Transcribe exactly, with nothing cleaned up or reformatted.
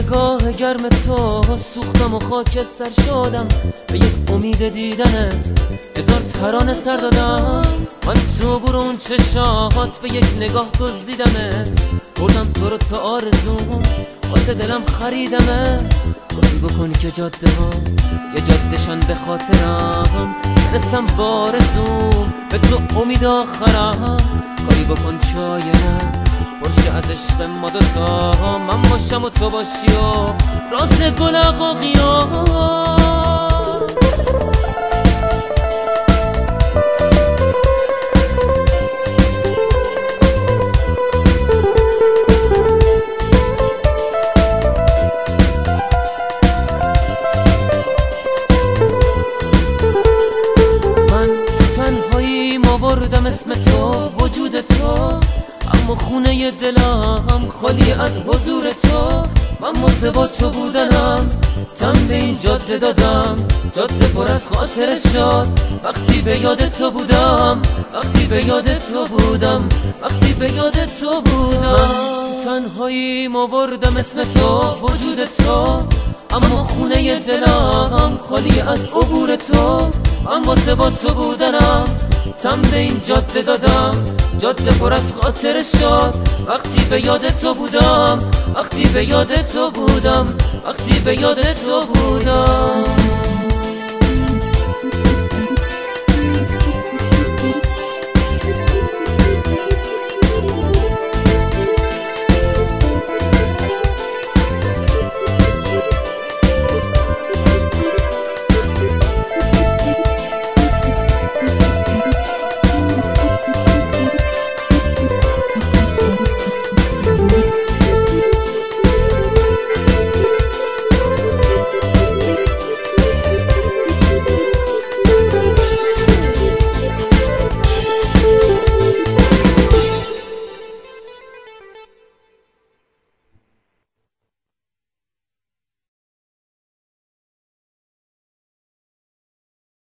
نگاه گرم تو سوختم و خاکستر شدم، به یک امید دیدنت هزار ترانه سر دادم. من تو برون چشات به یک نگاه دزدیدمت، بردم تو رو تا آرزوم واسه دلم خریدمت. کاری بکن که جاده ها یه جادهشان به خاطرم، برسم بارزوم به تو امید آخرم. کاری بکن که آینه پرشه از عشق ما دوتا، من باشم و تو باشی و راست گل عقاقیا. من تنهایی آوردم اسم تو وجود تو، اما خونه دلم خالی از حضور تو. من واسه با تو بودنم تن به این جاده دادم، جاده پر از خاطر شد وقتی به یاد تو بودم، وقتی به یاد تو بودم، وقتی به یاد تو بودم. من تنهایی آوردم اسم تو وجود تو، اما خونه دلم خالی از عبور تو. من واسه با تو بودنم تن به این جاده دادم، جاده پر از خاطر شد وقتی به یاد تو بودم، وقتی به یاد تو بودم، وقتی به یاد تو بودم.